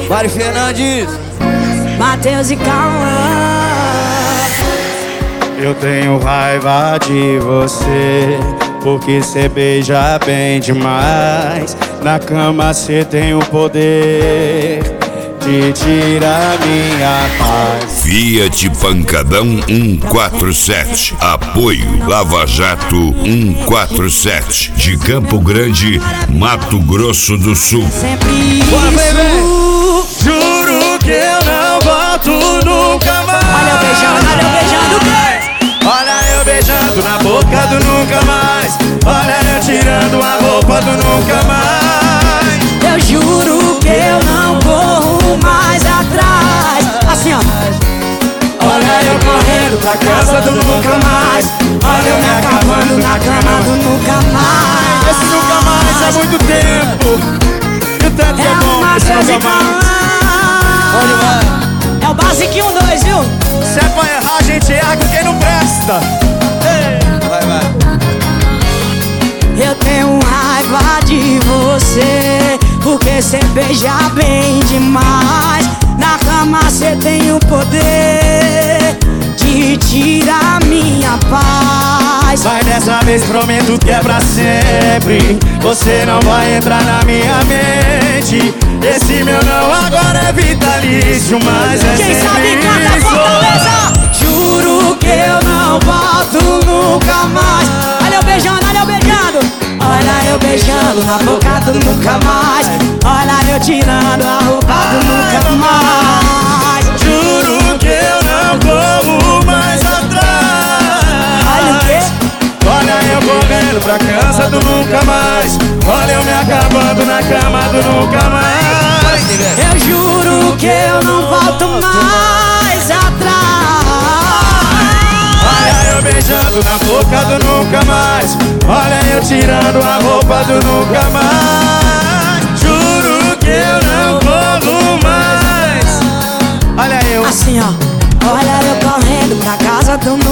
Mari Fernandes, Matheus e Cauã. Eu tenho raiva de você, porque cê beija bem demais. Na cama cê tem o poder de tirar minha paz. Fiat Pancadão 147. Apoio Lava Jato 147. De Campo Grande, Mato Grosso do Sul. Sempre bora, baby! Juro que eu não volto nunca mais. Olha eu beijando, olha eu beijando. Olha eu beijando na boca do nunca mais. Olha eu tirando a roupa do nunca mais. Eu juro que eu não corro mais atrás. Assim ó. Olha eu correndo pra casa do nunca mais. Olha eu me acabando na cama do nunca mais. Esse nunca mais é muito tempo. E o tanto que é bom esse nunca mais. Onde vai? É o basiquinho 2, viu? Se é pra errar, a gente erra com quem não presta. Vai, vai. Eu tenho raiva de você, porque cê beija bem demais. Na cama cê tem o poder de tirar minha paz. Mas dessa vez prometo que é pra sempre. Você não vai entrar na minha mente. Esse meu não agora é vitalício, mas é Quem sabe sempre canta isso. Fortaleza. Juro que eu não volto nunca mais. Olha eu beijando, olha eu beijando. Olha eu beijando na boca do nunca mais. Olha eu tirando a roupa do nunca mais. Juro que eu não corro mais atrás. Olha o quê? Olha eu correndo pra casa do nunca mais. Olha eu me acabando na cama do nunca mais. Eu juro que eu não volto mais atrás. Olha eu beijando na boca do nunca mais. Olha eu tirando a roupa do nunca mais. Juro que eu não corro mais. Olha eu. Assim ó. Olha eu correndo pra casa do